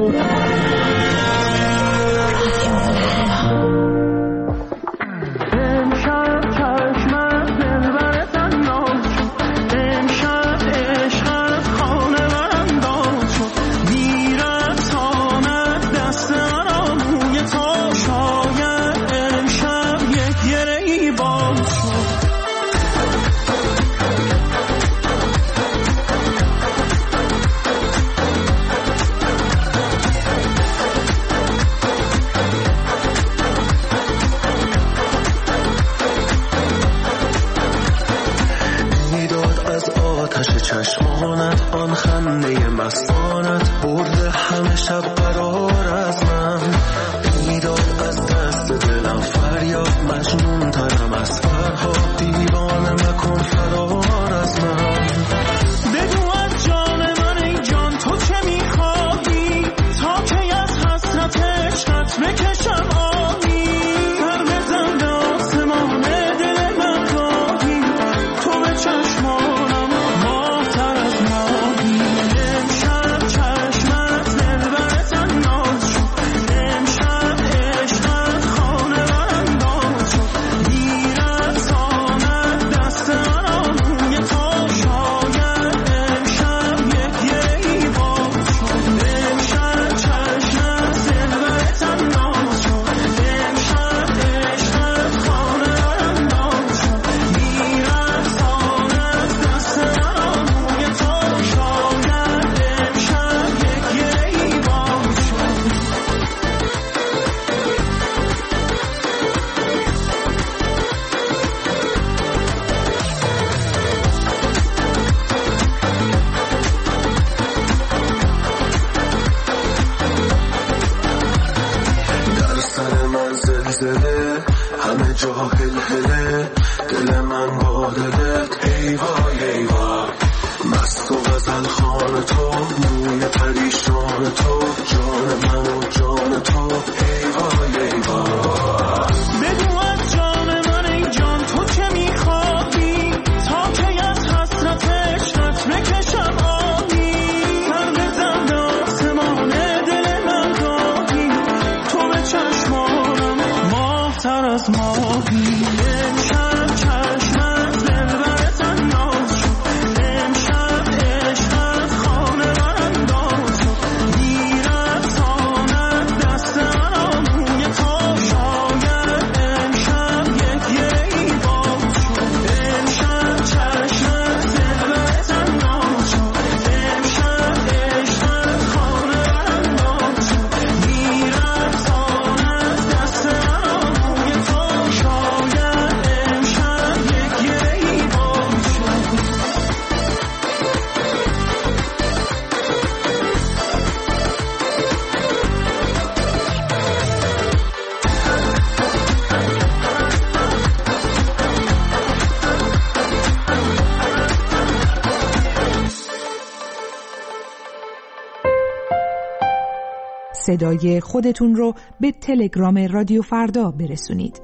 صدای خودتون رو به تلگرام رادیو فردا برسونید.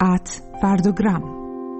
@فرداگرام.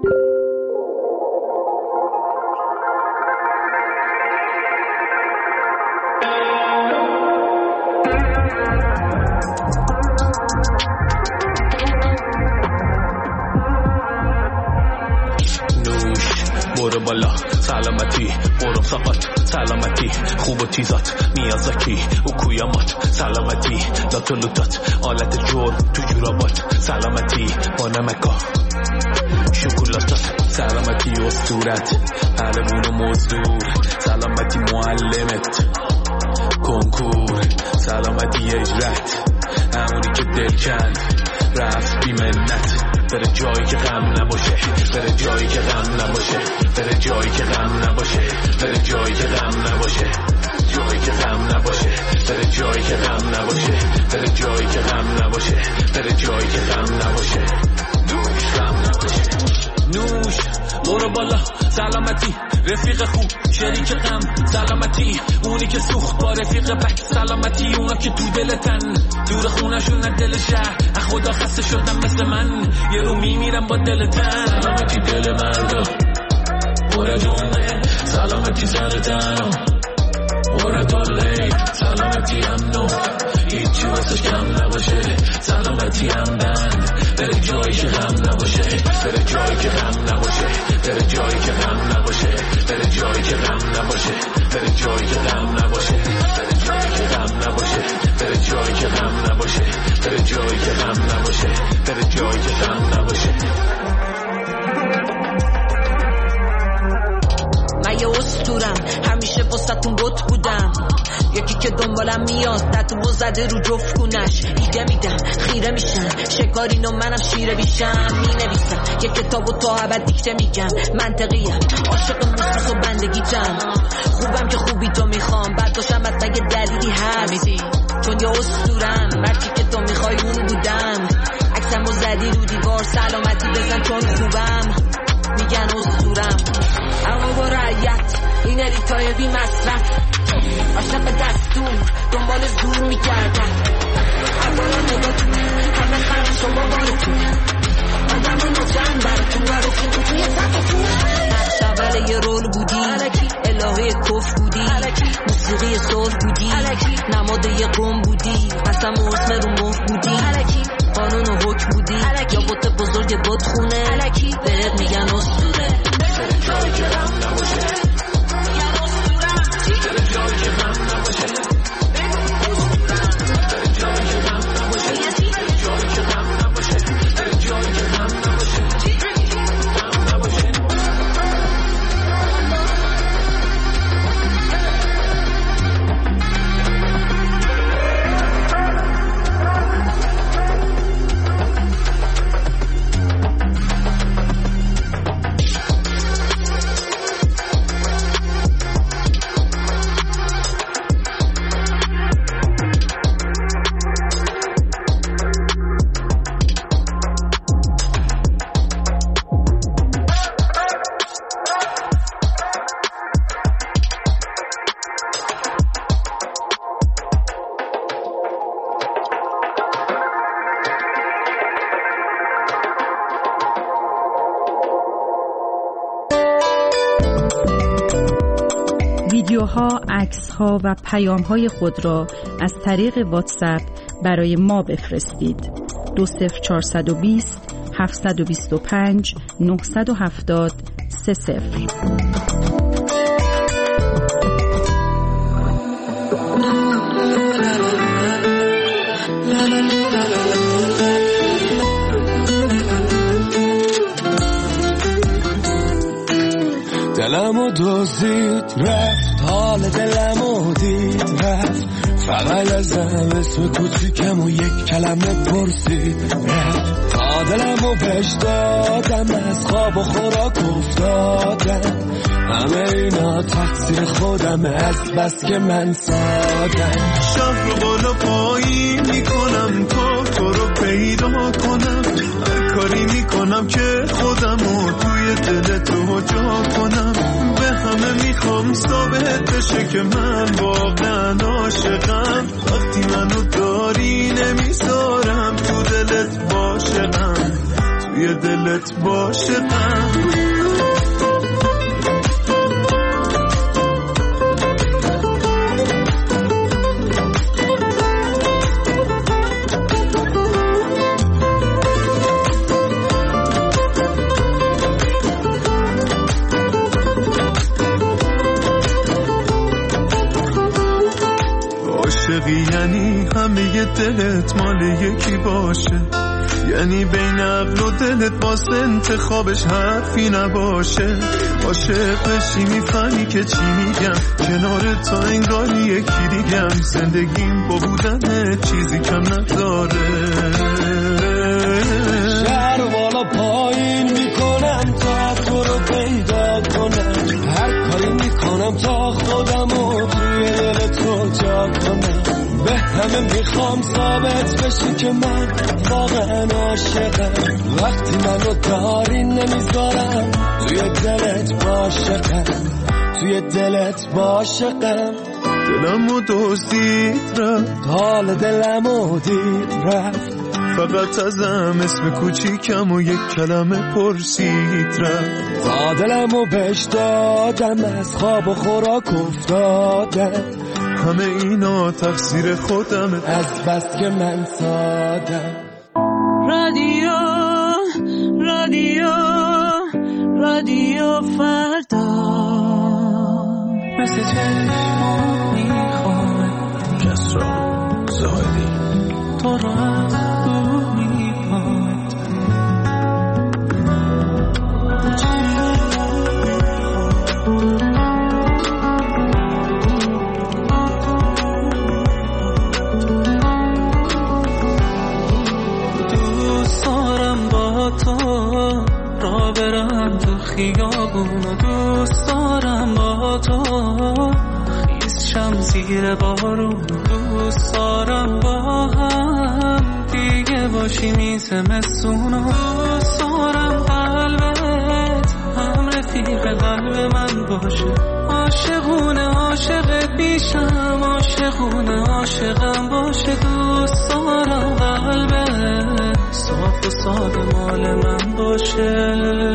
برو بالا سلامتی، برو فقط سلامتی، خوب و تیزات میازاکی و کویامات سلامتی، لاتولوتات آلت جور تو جورابات سلامتی، با نمکا شکلاتات سلامتی، اسطورت پهلوون و مزدور سلامتی، معلمت کنکور سلامتی، اجرت همونی که دل کند رفت بی منت، بره جایی که غم نباشه، بره جایی که غم نباشه، بره جایی که غم نباشه، بره جایی که غم نباشه، جایی که غم نباشه، بره جایی که غم نباشه، بره جایی که غم نباشه، بره جایی که غم نباشه، غم نباشه. نوش برو بالا سلامتی، رفیق خوب شریک غم سلامتی، اونی که سوخت با رفیق بک سلامتی، اونا که تو دلتن دور خونشون از دل شهر، خدا خسته شدم مثل من یه رو میمیرم با دلتن، سلامتی دل مردا پر جونه، سلامتی سر تنم پر داله، سلامتی امنو ساعتی هم بند بره جایی که غم نباشه بره جایی که غم نباشه بره جایی که غم نباشه بره جایی که غم نباشه بره جایی که غم نباشه بره جایی که غم نباشه بره جایی که غم نباشه بره جایی که غم نباشه بره جایی که غم نباشه من یه اسطورم همیشه واسه‌تون بت بودم یکی که دنبالم میاد تتو زده رو جفت گونش ایده میدم خیره میشن شکارین و منم شیره بیشم مینویسم یه کتابو تا ابد دیکته میگم منطقیم عاشق موسیقی و بندگیتم خوبم که خوبی تو میخوام بعد باشم از مگه دلیلی هست چون یه اسطورم مرچی که تو میخوای اون بودم عکسمو زدی رو دیوار سلامتی بزن چون خوبم میگن اسطورم اما با رعیت این الیتای بی مصرف عاشق دستور دنبال زور میکردن اولا نگاتون همه خرش و بابارتون آدم نوزن براتون براتون توی تفتون نقش اول یه رول بودی الهه کف بودی موسیقی صلح بودی نماد یه قوم بودی قسم و اسم رو مف بودی قانون و حکم بودی یا بوت بزرگ بوت خونه بهت میگن اسطوره جایی که غم نباشه ویدیوها، عکس‌ها و پیام‌های خود را از طریق واتساپ برای ما بفرستید. 20420 725 970 30. دلمو دزدید رفت حال دلمو دید رفت فقط ازم اسم کوچیکم و یک کلمه پرسید رفت تا دلمو بهش دادم از خواب و خوراک افتادم همه اینا تقصیر خودم از بس که من سادم شهر رو بالا پایین میکنم تا تو رو پیدا کنم هر کاری میکنم که خودمو توی دل تو جا کنم به همه میخوام ثابت بشه که من واقعا عاشقم وقتی منو داری نمیذارم تو دلت باشم توی دلت باشم یعنی همه دلت مال یکی باشه یعنی بین عقل و دلت واسه انتخابش حرفی نباشه عاشق بشی میفهمی که چی میگم کنار تا انگاری یکی دیگم زندگیم با بودن چیزی کم نداره شهر بالا پایین میکنم تا تو رو پیدا کنم هر کاری میکنم تا خودمو توی دل تو جا کنم به همه میخوام ثابت بشی که من واقعا عاشقم وقتی منو داری نمیذارم توی دلت باشقم توی دلت باشقم دلمو دزدید رفت حال دلمو دید رفت فقط ازم اسم کوچیکم و یک کلمه پرسید رفت تا دلمو بهش دادم از خواب و خوراک افتادم همه اینا تقصیر خودمه از بس که من سادم رادیو فردا مثل چشمات میخوام کسرا زاهدی تو رو از دور میپامد دوست دارم با تو را برم تو خیابون و دوست دارم با تو خیس شم زیر بارون دوست دارم با هم دیگه باشیم این زمستون و دوست دارم قلبت هم رفیق قلب من باشه عاشقونه عاشقت میشم عاشقونه عاشقم باشه دوست دارم قلبت صاف و ساده مال من باشه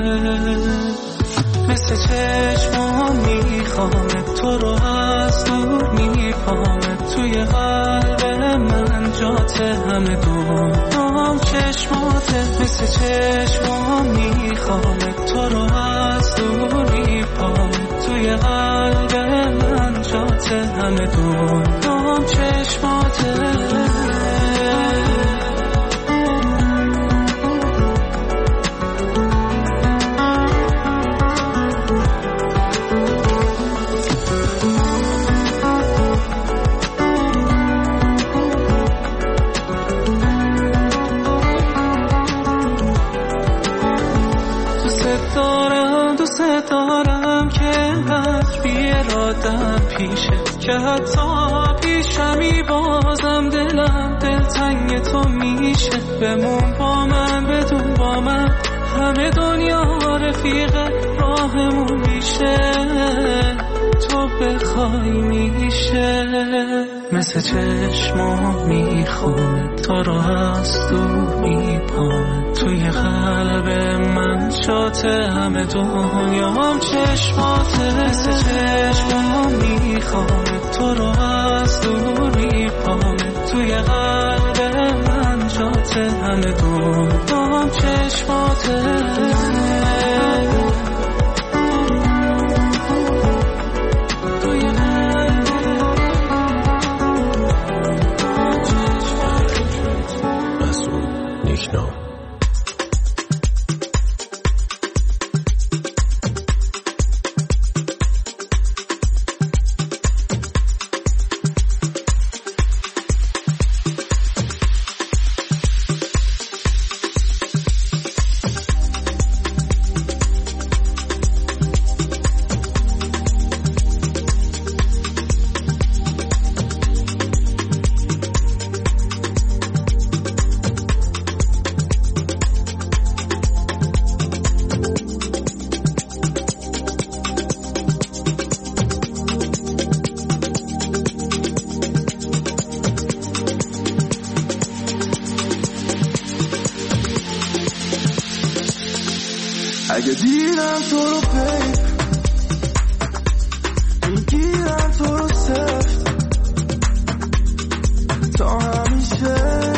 مثل چشمام میخوامت تو رو از دور میپامت توی قلب من جات همه دنیام چشماتت مثل چشمام میخوامت تو رو از دور میپامت توی قلب من جات همه دنیام چشماتت دارم که انقدر بیرادم پیشت که حتی پیشمی بازم دلم دلتنگ تو میشه بمون با من بدون با من همه دنیا رفیق راهمون میشه تو بخوای میشه مثل چشمام میخونه تو رو از دور میپامه توی قلب من شات همه دنیام چشماته مثل چشمام میخونه تو رو از دور میپامه توی قلب من شات همه دنیام چشماته اگه دیدم تو رو پیک میگیرم تو رو سفت تا همیشه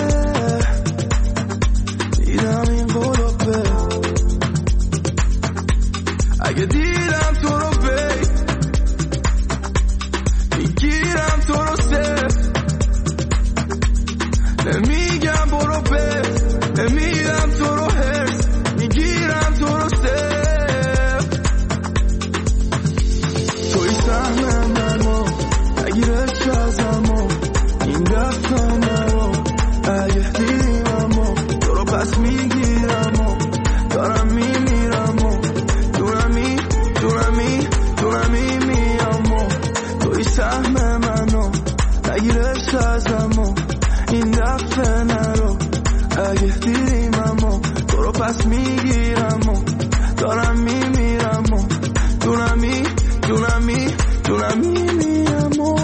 دیدم این قلوبه اگه دیدم تو رو پیک میگیرم تو رو سفت نمیگم برو بفت نمیدم تو رو هرس میگیرم تو رو توی سهم منو نگیرش ازمو این دفتا منو اگه دیممو تو رو پس میگیرمو دارم میمیرمو دونمی میامو توی سهم منو نگیرش ازمو این دفتا نرو اگه دیممو تو رو پس میگیرمو دارم میمیرمو دونمی میامو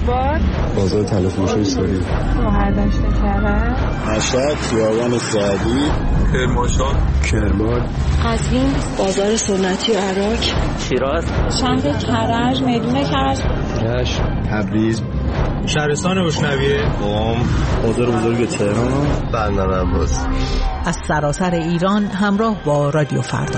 آباد، بازار تلفروشی ساری، شهردشت کرج، مشهد، خیابان سعدی، کرمانشاه، کرمان، قزوین، بازار سنتی عراق، شیراز، شهر کرج، میدون کرج، رشت، تبریز، شهرستان روشنویه، قم، بازار بزرگ تهران، بندر عباس. از سراسر ایران همراه با رادیو فردا.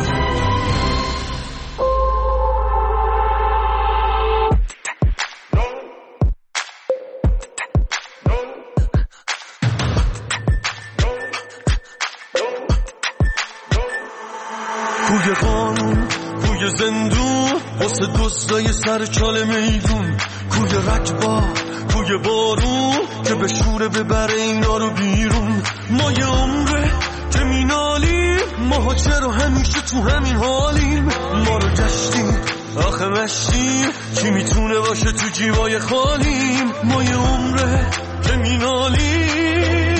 کوی قانون، کوی زندون، واسه دزدای سر چال میدون، کوی رکبا، کوی بارون که به شوره ببره اینا رو بیرون. ما یه عمره که مینالیم، ما چرا همیشه تو همین حالیم؟ ما رو گشتیم آخه مشتیم، کی میتونه باشه تو جیبای خالیم؟ ما یه عمره که مینالیم،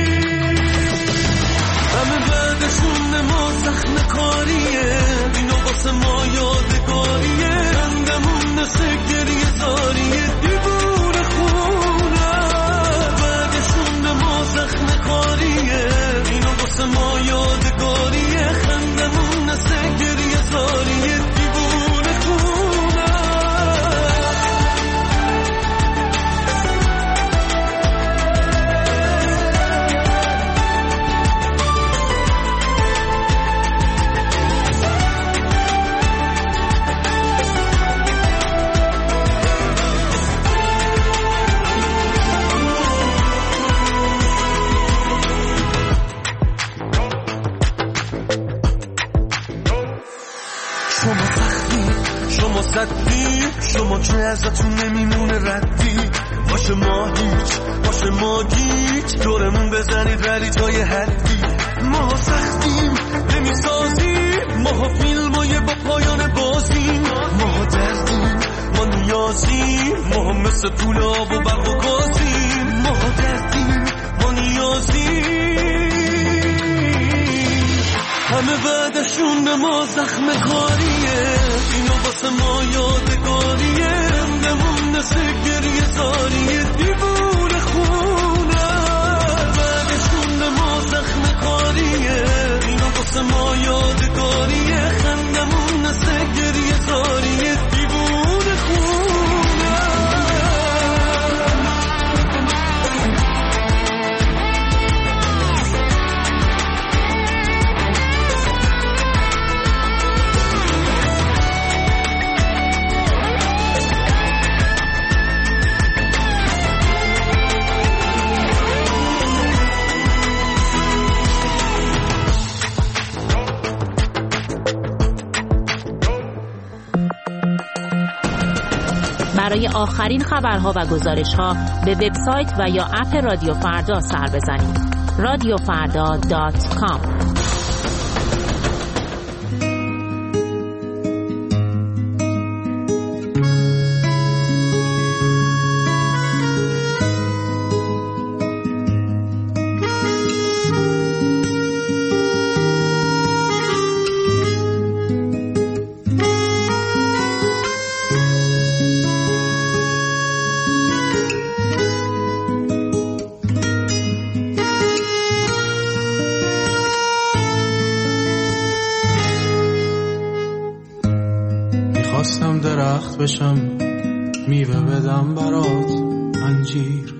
همه بعدشون ما زخم کاریه، اینا واسه ما یادگاریه، رندمون نسه گریه زاریه، دیوونه خونه. بعدشون ما زخم کاریه، اینا واسه ما یادگاریه، خندمون نسه گریه زاریه، دیوونه خونه. شما سختی، شما صدی، شما که ازتون نمیمونه ردی، باشه ما هیچ، باشه ما گیج، دورمون بزنید ولی تا یه حدی. ما سختیم نمیسازیم، ما فیلمای با پایان بازیم، ما دردیم، ما نیازیم، ما مثل پول آب و برق و گازیم، ما دردیم، ما نیازیم، همه بعدشون به ما زخم کاریه، اینا واسه ما یادگاریه، رندمون نسه گریه زاریه، دیوونه خونه. بعدشون به ما زخم کاریه، اینا واسه ما یادگاریه، خندمون نسه گریه زاریه، دیوونه خونه. برای آخرین خبرها و گزارش‌ها به وبسایت و یا اپ رادیو فردا سر بزنید. radiofarda.com. میخواستم درخت بشم میوه بدم برات انجیر،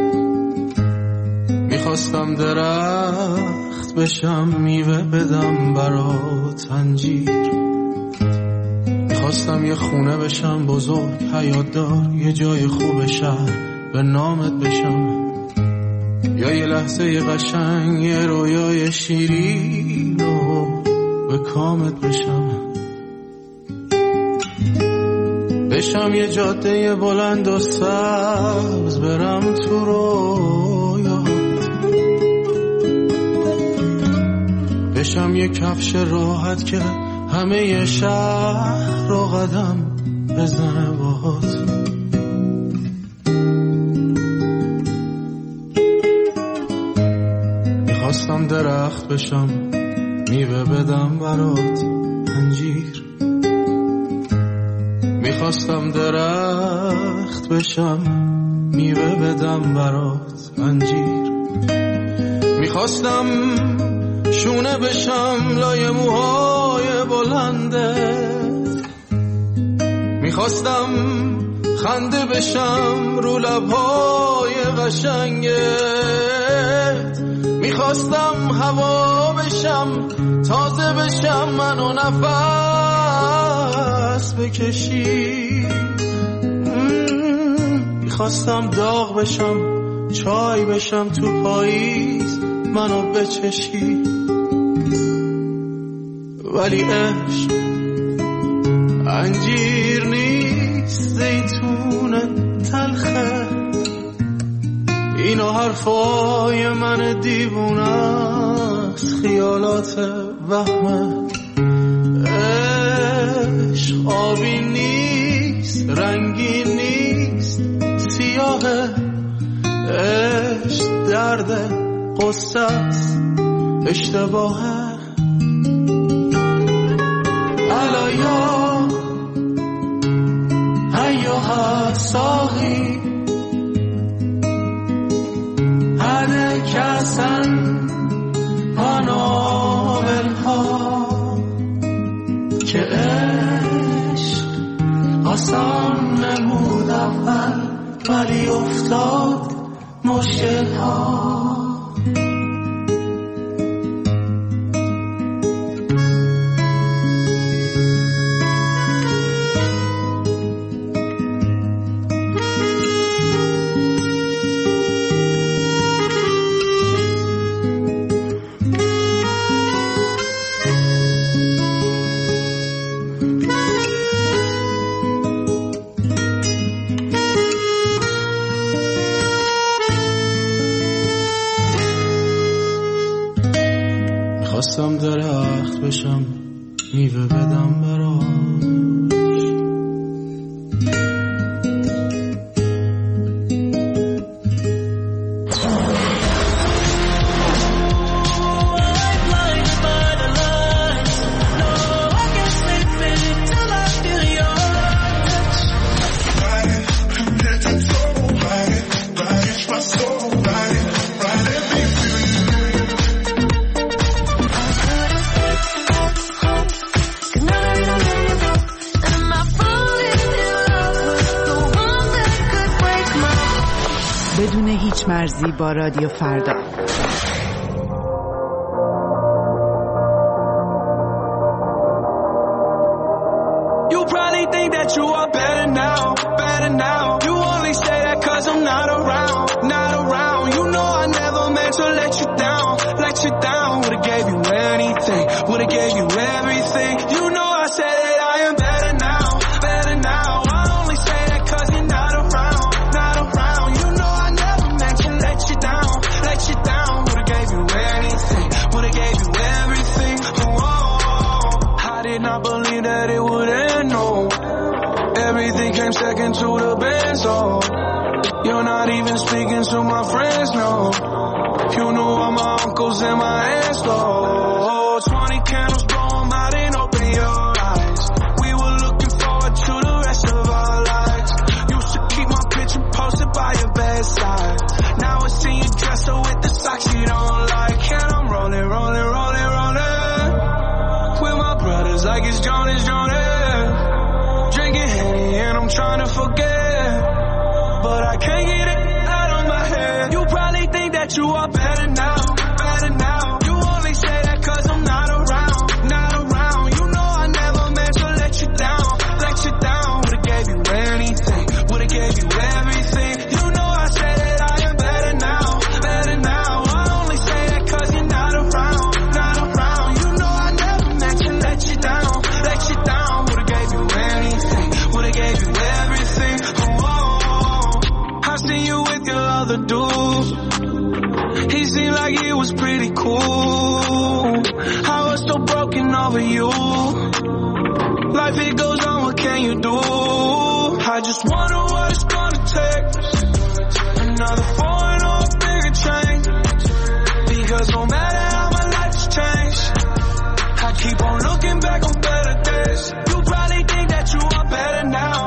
میخواستم درخت بشم میوه بدم برات انجیر، میخواستم یه خونه بشم بزرگ حیاتدار، یه جای خوب شهر به نامت بشم، یا یه لحظه قشنگ یه رویای شیرین و به کامت بشم، بشم یه جاده بلند و سبز برم تو رویا، بشم یه کفش راحت که همه شهر رو قدم بزنه باهات، میخواستم درخت بشم میوه بدم برات انجیر، میخواستم درخت بشم میوه بدم برات انجیر، میخواستم شونه بشم لای موهای بلنده، میخواستم خنده بشم رو لبهای قشنگت، میخواستم هوا بشم تازه بشم منو نفس بکشی، میخواستم داغ بشم چای بشم تو پاییز منو بچشی، ولی عشق انجیر نیست زیتون تلخه، اینا حرفای من دیوونه است خیالات وهمه، عشق آبی نیست رنگی نیست سیاهه، عشق درد قصه است اشتباهه، علایا هیاها ساقی هر کسن پانوبلها که عشق آسان نمود اول ولی افتاد مشکل ها. خواستم درخت بشم میوه بدم براش، بدون هیچ مرزی با رادیو فردا. You probably think that you are better now, better now. You only say that cause I'm not around, not around. You know I never meant to let you down, let you down. Would've gave you anything, would've gave you everything. You know I said that I am better now, better now. I only say that cause you're not around, not around. You know I never meant to let you down, let you down. Would've gave you anything, would've gave you everything. Oh, I did not believe that it would end, no. Everything came second to the band, so you're not even speaking to my friends, no. You knew all my uncles and my aunts, though. 20 candles, blow 'em out and open your eyes. We were looking forward to the rest of our lives. Used to keep my picture posted by your bedside. Now I see you dressed up with the socks you don't like. And I'm rolling, rolling, rolling, rolling with my brothers like it's Jonas, Jonas. Drinking Henny and I'm trying to forget, but I can't get it out of my head. You probably think that you are better now, better now. You only say that cause I'm not around, not around. You know I never meant to let you down, let you down. Would've gave you anything, would've gave you everything. You know I said that I am better now, better now. I only say that cause you're not around, not around. You know I never meant to let you down, let you down. Would've gave you anything, would've gave you everything. Oh, I seen you with your other dude. He seemed like he was pretty cool. I was so broken over you. Life it goes on, what can you do? I just wonder what it's gonna take. Another foreign or a bigger change. Because no matter how my life's changed, I keep on looking back on better days. You probably think that you are better now,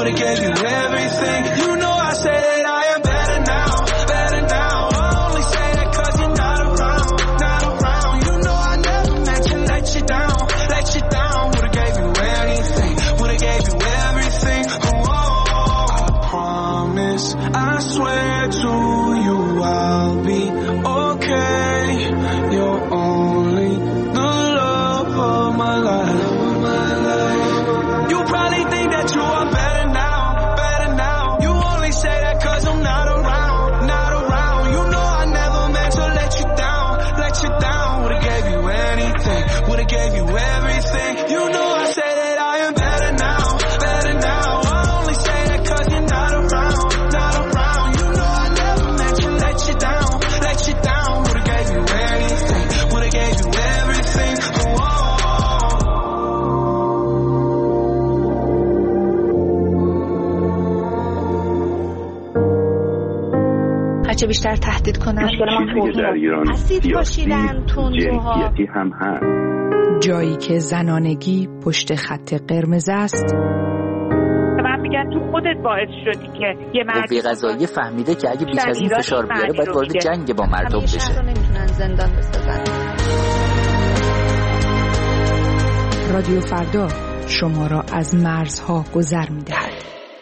would've gave you everything. You know I say that I am better now, better now. I only say that cause you're not around, not around. You know I never meant to let you down, let you down. Would've gave you anything, would've gave you everything. Oh, I promise, I swear to you I'll be okay. You're only the love of my life. You probably think that you are better now, better now. You only say that cause I'm not around, not around. You know I never meant to let you down, let you down. Would've gave you anything, would've gave you everything. You know I say that I am better now, better now. I only say that cause you're not around, not around. You know I never meant to let you down, let you down. Would've gave you anything, would've gave you everything. Oh, هرچه بیشتر تهدید کنن چیزی که در ایران سیاسی جنسیتی هم هست. جایی که زنانگی پشت خط قرمز است. من میگم تو خودت باعث شدی که یه قوه قضاییه فهمیده که اگه بیش از این فشار بیاره باید وارد جنگ با مردم بشه. شهر نمیتونن زندان بسازن. رادیو فردا شما را از مرزها گذر می‌دهد.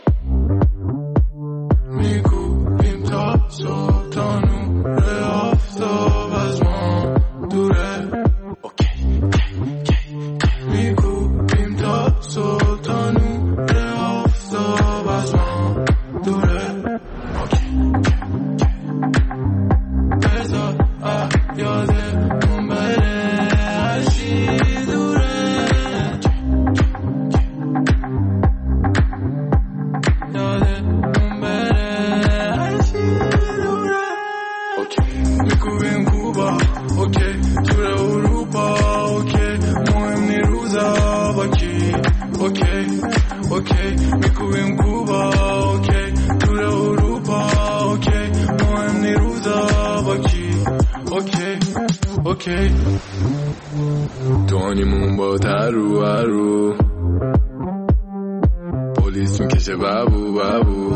میگویم تا تا نور آفتاب از ما دوره. میگویم تا تا نور آفتاب از ما دوره. بذار یادمون بره هر چی دوره. میگویم کوبا اوکی تور اروپا اوکی مهم نی روزا با کی اوکی اوکی میگویم کوبا اوکی تور اروپا اوکی مهم نی روزا با کی اوکی اوکی دانیمون با ترو هرو پلیس میکشه بابو بابو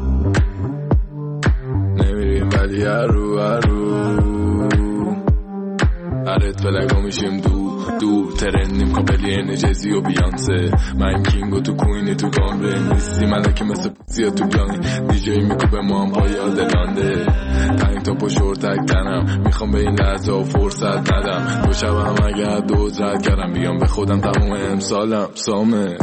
نمیریم ولی هرو هرو هرت فلگا میشیم دو ترندیم کابلی انجزی و بیانسه من کینگو تو کوینی تو کامره نیستی ملکه مثل پوزیا تو بیانی دیجی میکوبه ما هم پای آدلانده تنگ تا پا شورتک تنم میخوام به این لحظه و فرصت ندم دو شبم اگر دوز رد کردم بیام به خودم تمام امسالم سامه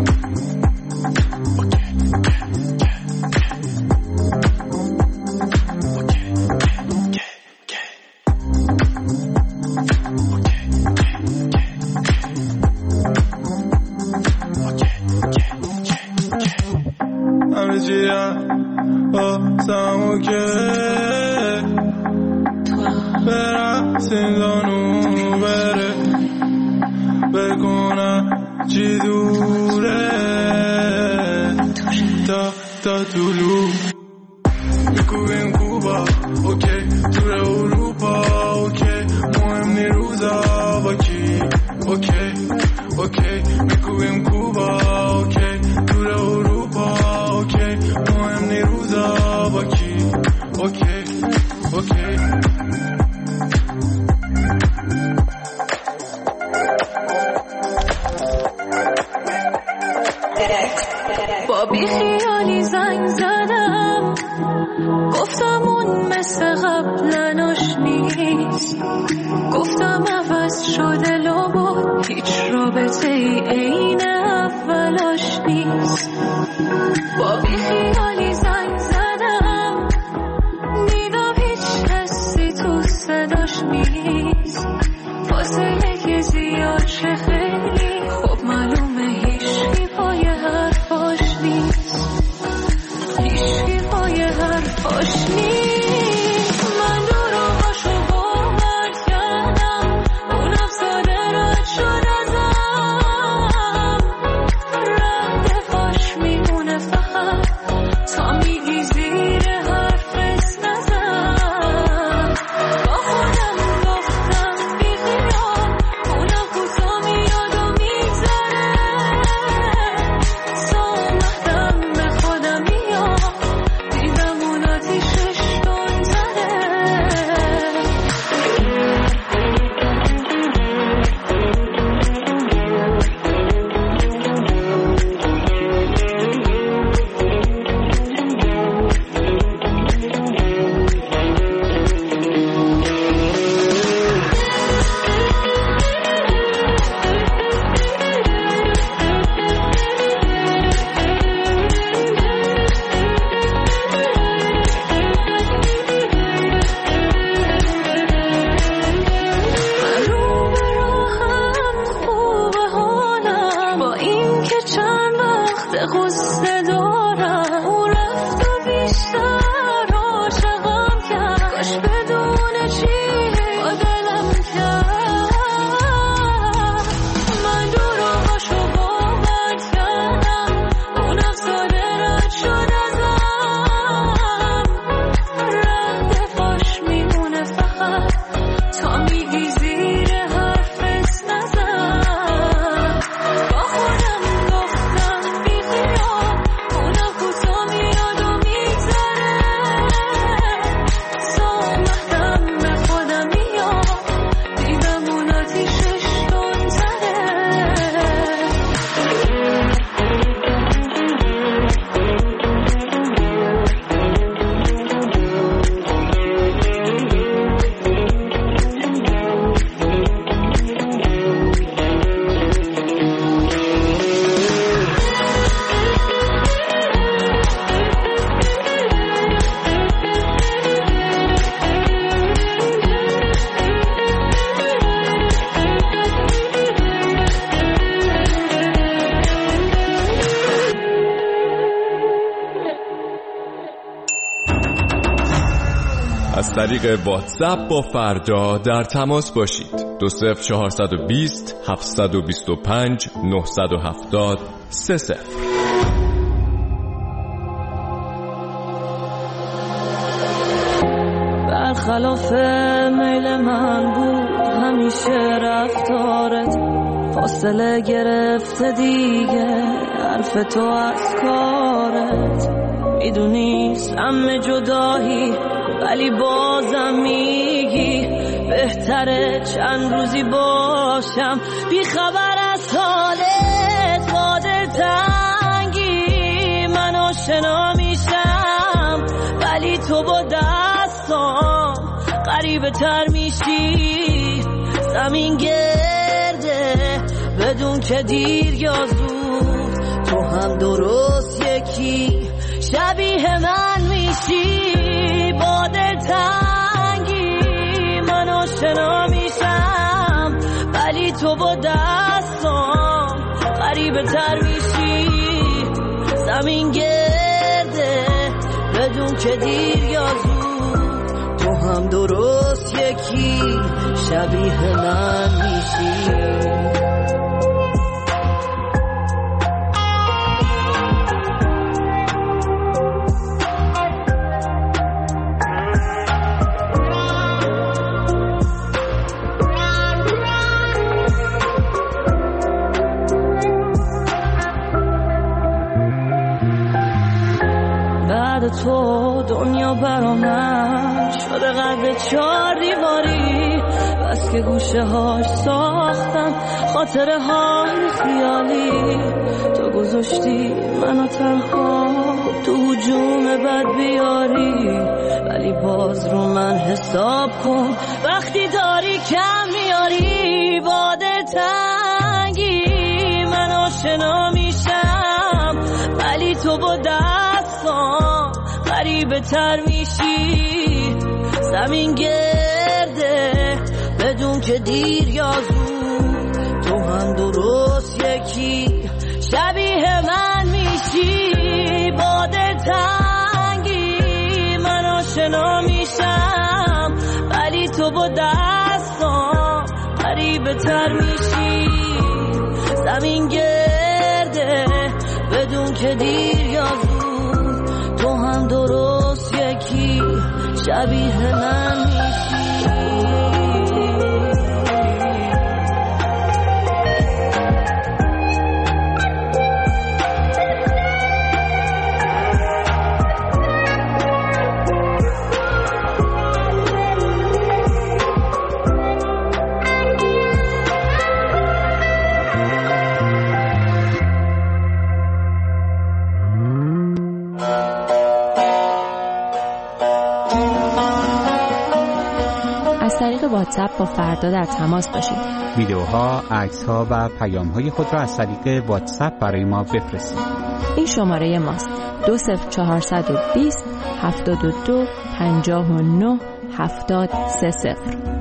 باسمو که برم زندانو بره بکنم چی دوره تا طولو میگویم کوبا اوکی تور اروپا اوکی مهم نی روزا با کی اوکی اوکی میگویم کوبا اوکی تور اروپا اوکی مهم نی روزا با کی اوکی اوکی با بی خیالی زنگ زدم گفتم اون مثل قبلا آشنیست گفتم عوض شده لابد هیچ رابطه ای عین اولاش نیست با بی خیالی زنگ زدم دیدم هیچ کسی تو صداش نیست فاصله که زیاد چه خیلی خب معلومه هیچی پای حرفاش نیست هیچی پای حرفاش نیست من دروغاشو باور کردم اون افساده رد شد ازم رد فاش میمونه فقط تا میگی زیر حرفت نزن با خودم گفتم بی خیال اونم کوتا میاد و میگذره سامحتم از طریق واتساپ با فردا در تماس باشید. 20420 725 970 30. برخلاف میل من بود همیشه رفتارت، فاصله گرفته دیگه حرف تو از کارت. میدونی سم جدایی ولی بازم میگی بهتره چند روزی باشم بی خبر از حالت. با دلتنگی من آشنا میشم ولی تو با دستام غریبه تر میشی. زمین گرده بدون که دیر یا زود، تو هم درست یکی شبیه من میشی. با دلتنگی من آشنا میشم ولی تو با دستام غریبه تر میشی. زمین گرده بدون که دیر یا زود، تو هم درست یکی شبیه من میشی. تو دنیا برا من شده قد 4 دیواری، بس که گوشه هاش ساختم خاطره های خیالی. تو گذاشتی منو تنها تو هجوم بد بیاری، ولی باز رو من حساب کن وقتی داری کم میاری. با دلتنگی من آشنا میشم ولی تو با دستام غریبه تر میشی. زمین گرده بدون که دیر یا زود، تو هم درست یکی شبیه من میشی. با دلتنگی من آشنا میشم ولی تو با دستام غریبه تر میشی. زمین گرده بدون که دیر یا زود، تو هم درست یکی شبیه من میشی. واتساپ با فردا در تماس باشید. ویدیوها، عکس‌ها و پیام‌های خود را از طریق واتساپ برای ما بفرستید. این شماره ماست: 20420 72 59 70 30.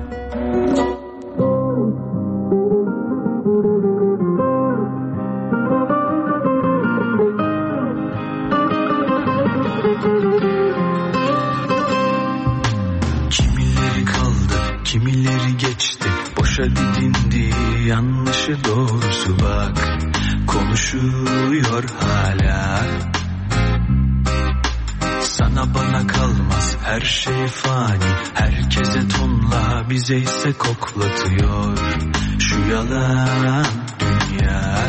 Kimileri geçti, boşa didindi, yanlışı doğrusu bak, konuşuyor hala. Sana bana kalmaz, her şey fani, herkese tonla, bize ise koklatıyor şu yalan dünya.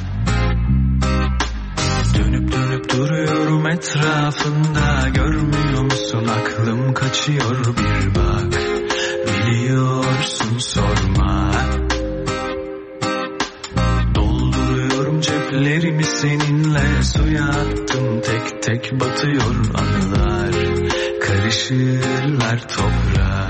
Dönüp dönüp duruyorum etrafında, görmüyor musun aklım kaçıyor bir bak. Biliyorsun sorma, dolduruyorum ceplerimi seninle, suya attım tek tek batıyor anılar, karışırlar toprağa.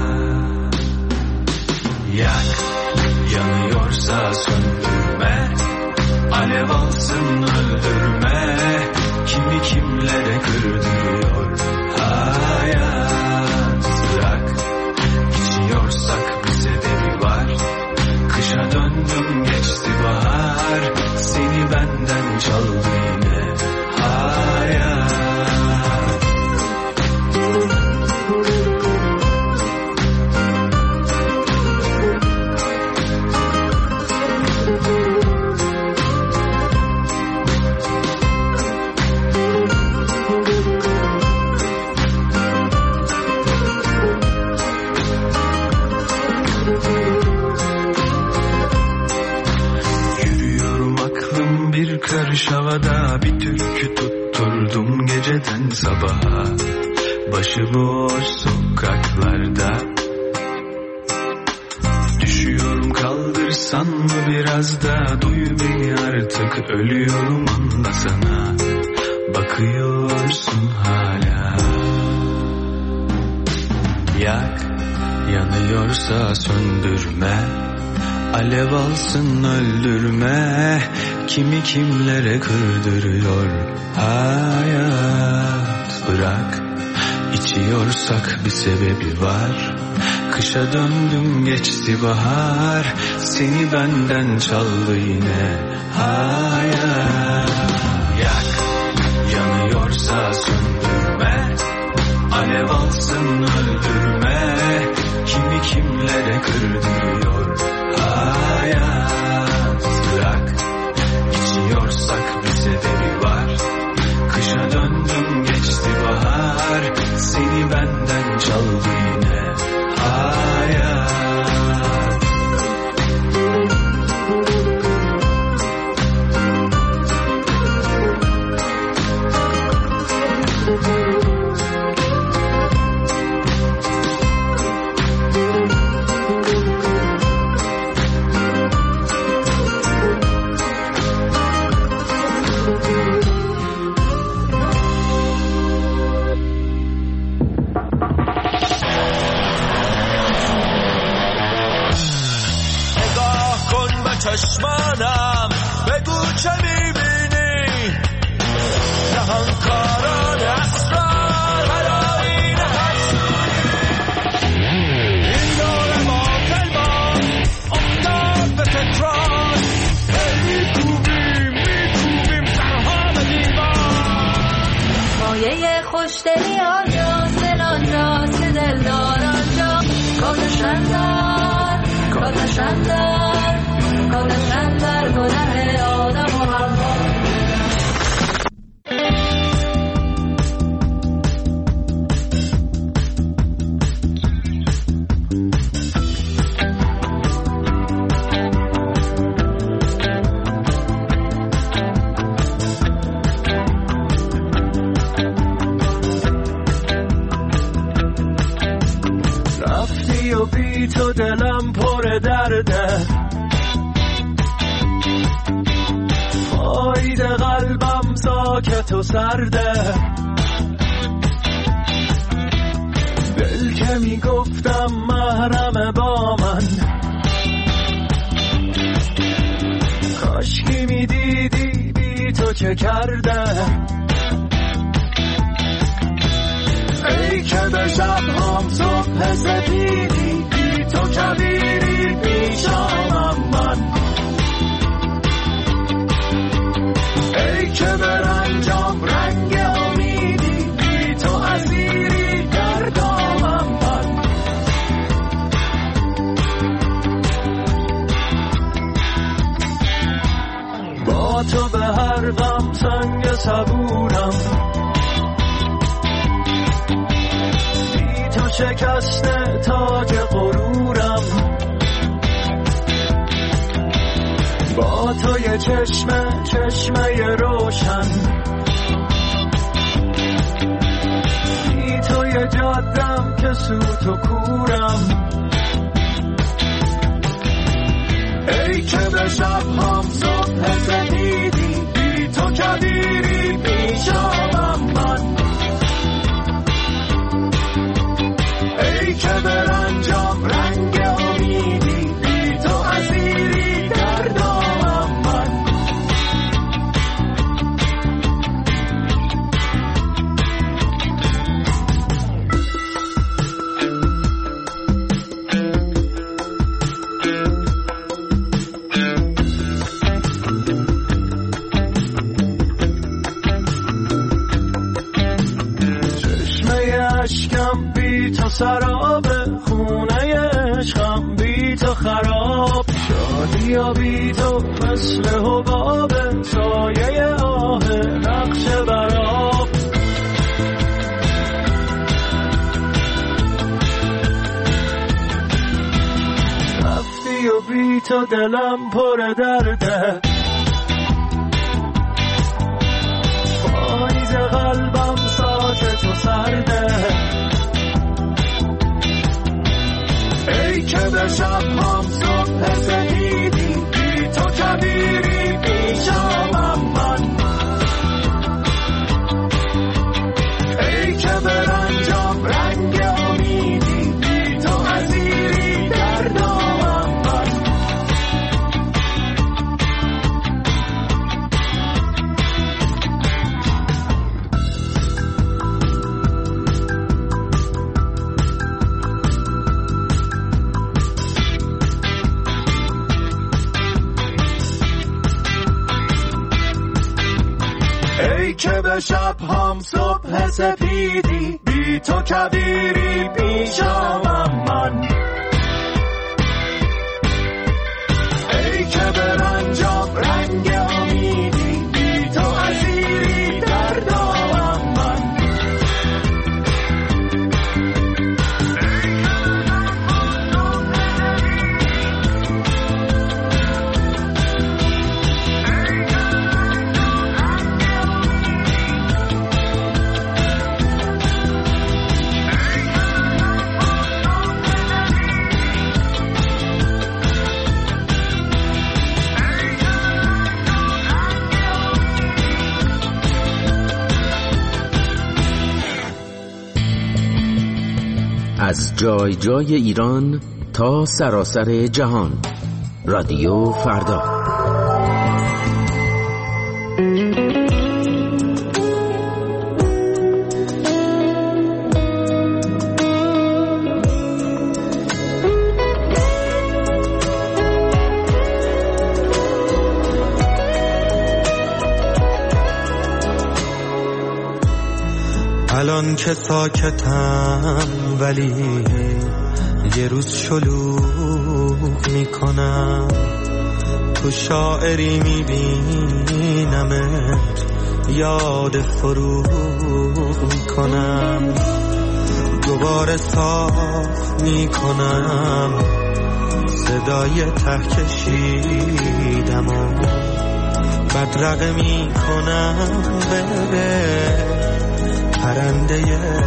Yak, yanıyorsa söndürme, alev alsın öldürme, kimi kimlere kırdırıyor hayat. Bırak, içiyorsak bir sebebi var, kışa döndüm geçti bahar, seni benden çaldı yine hayat. geceden sabaha başıboş sokaklarda düşüyorum, kaldırsan mı biraz da, duy beni artık, ölüyorum anla, sana bakıyorsun hala. Yak, yanıyorsa söndürme, alev alsın öldürme, kimi kimlere kırdırıyor hayat. Bırak, içiyorsak bir sebebi var, kışa döndüm geçti bahar, seni benden çaldı yine hayat. Yak, yanıyorsa söndürme, alev alsın öldürme, kimi kimlere kırdırıyor hayat. Bırak, içiyorsak bir sebebi var, kışa döndüm geçti bahar, seni benden çaldı yine hayat. چشمانم بگو چه میبینی، نهانکاران اسرار هرائین حسودی، این دور باطل ما افتاد به تکرار، میکوبیم سرها به دیوار. مایه خوشدلی آنجا، دل آنجا که دلدار آنجا، کاتشندر کاتشندر گناه آدم و حوا. رفتی و بی تو دلم پر درده، پایید قلبم ساکت و سرده، دل که میگفتم محرم با من، کاشکی میدیدی بی تو چه کرده. ای که به شبهام صبح سپیدی، بی تو کبیری پیشامم من، ای که به رنجام رنگ امیدی، بی تو اسیری در دامم من. با تو به هر غم سنگ صبورم، بی تو شکسته تاج غرورم، با تو یه چشمه روشن، بی تو یه جادم که سوت و کورم. ای که به شبهام صبح سپیدی، بی تو کبیری پیشامم من، ای که به رنجام رنگ امیدی، بی تو اسیری در دامم من. اشکم بی تو سراب، خونه عشقم بی تو خراب، شادی یا بی تو مثل حباب، سایه آه نقش براب. رفتی و بی تو دلم پر درده، پاییز قلبم شب شب هم صبح سپیدی، بی تو کبیری پیشمم من. ای که برنجام رنگ امیدی، بی تو اسیری در دامم من. از جای جای ایران تا سراسر جهان، رادیو فردا. الان که ساکتم ولی یه روز شلوغ میکنم، تو شاعری میبینمت یاد فروغ میکنم، دوباره صاف میکنم صدای ته کشیدم و بدرقه میکنم به پرنده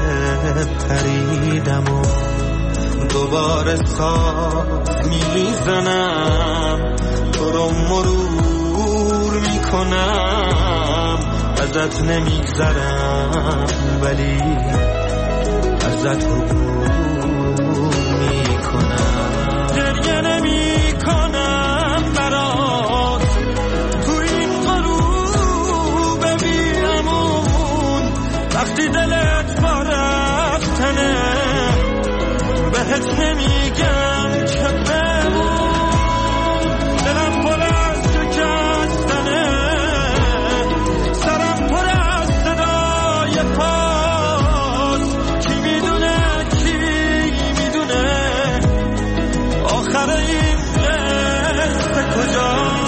پریدم و دوباره صاف میزنم، تو رو مرور میکنم، ازت نمیگذرم ولی ازت عبور میکنم. گریه نمیکنم برات تو این غروب بیامون، وقتی دلت بارفتنه بهت نمیگم که بمون، دلم پر از شکستنه، سرم پر از صدای پاس، کی میدونه آخر این قصه کجاست.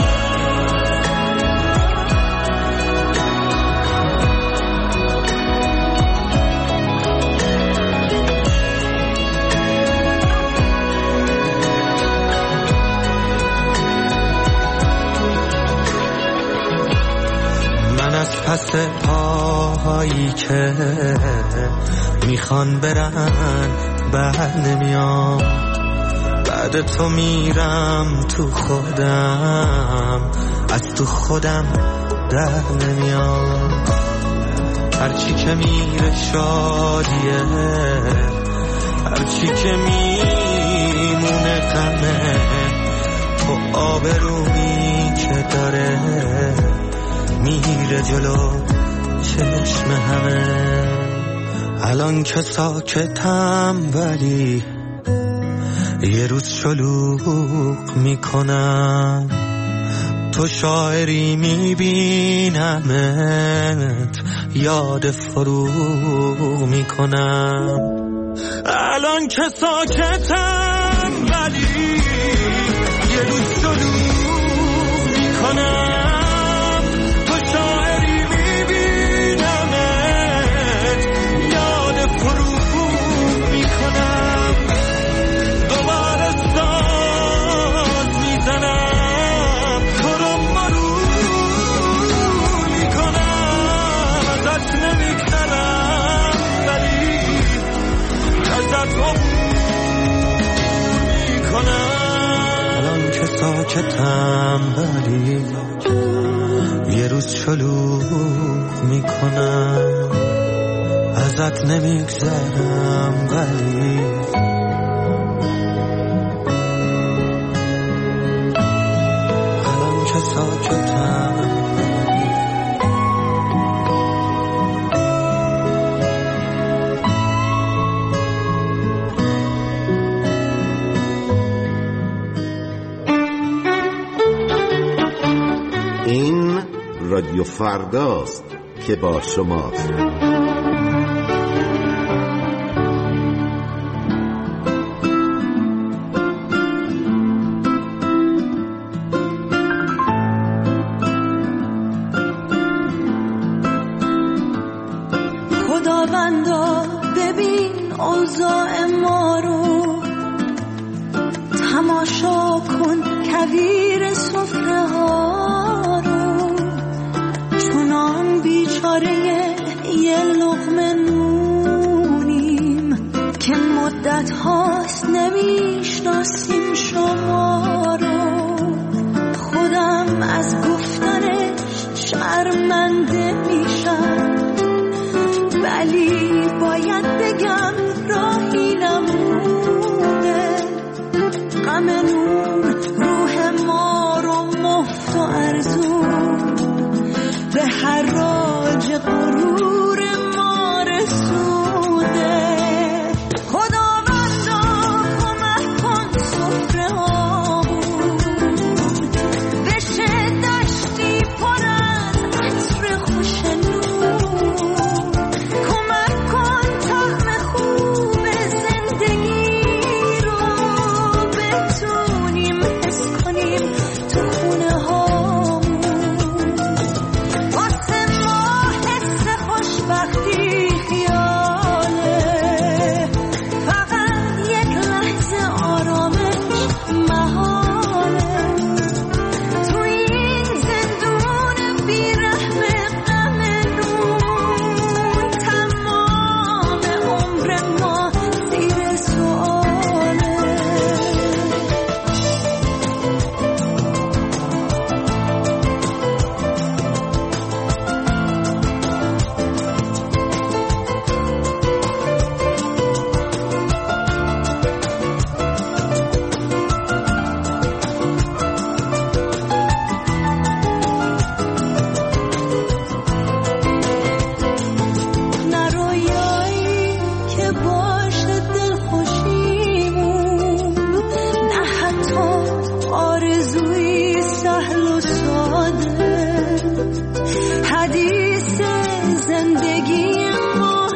پس پاهایی که میخوان برن بر نمیام، بعد تو میرم تو خودم، از تو خودم در نمیام. هرچی که میره شادیه، هرچی که میمونه غمه، تو آبرومی که داره میره جلو چشم همه. الان که ساکتم ولی یه روز شلوغ میکنم، تو شاعری میبینمت یاد فروغ میکنم. الان که ساکتم ولی یه روز شلوغ میکنم، ساکتم ولی یه روز شلوغ میکنم، ازت نمیگذرم ولی الان که ساکتم. این رادیو فرداست. که با شماست. خداوندا ببین اوضاع ما رو، تماشا کن کویر سفره ها رو، چونان بیچاره یه لقمه نونیم که مدت هاست نمیشناسیم شما رو. خودم از گفتنش شرمنده میشم، ولی باید بگم راهی نمونه. غم نون روح ما رو مفت و ارزون به حراج غرور ما رسوده. خداوندا کمک کن سفره هامون بشه دشتی پر از عطر خوش نون. کمک کن طعم خوب زندگی رو بتونیم حس کنیم تو خونه هامون. واسه ما حس خوشبختی خیاله، فقط یک لحظه آرامش محاله. تو این زندون بیرحم غم نون، تمام عمر ما زیر سؤاله. نه رویایی که باشه دلخوشیمون، نه حتی آرزوی سهل و ساده. حدیث زندگی ما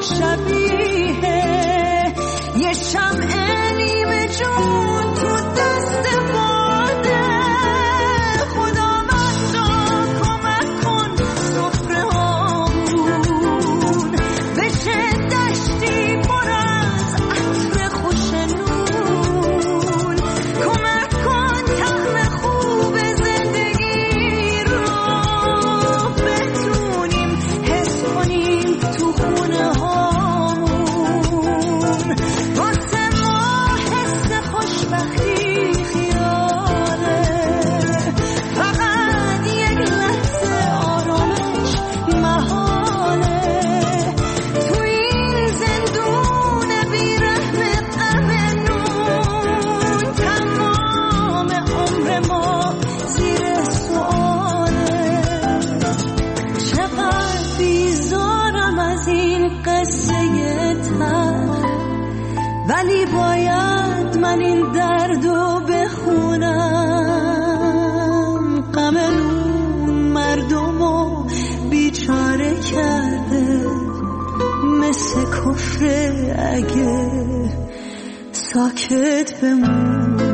شبیه یه شمع نیمه جون تو دست باده. خداوندا کمک کن سفره هامون بشه دشتی پر از عطر خوش نون. کمک کن طعم خوب زندگی رو بتونیم حس کنیم تو خونه هامون. واسه ما حس خوشبختی خیاله، فقط یک لحظه آرامش محاله. تو این زندون بیرحم غم نون، تمام عمر ما زیر سؤاله. چقدر بیزارم از این قصه تر، ولی باید من این دردو بخونم. غم نون مردمو بیچاره کرده، مثل کفر اگه ساکت بمون.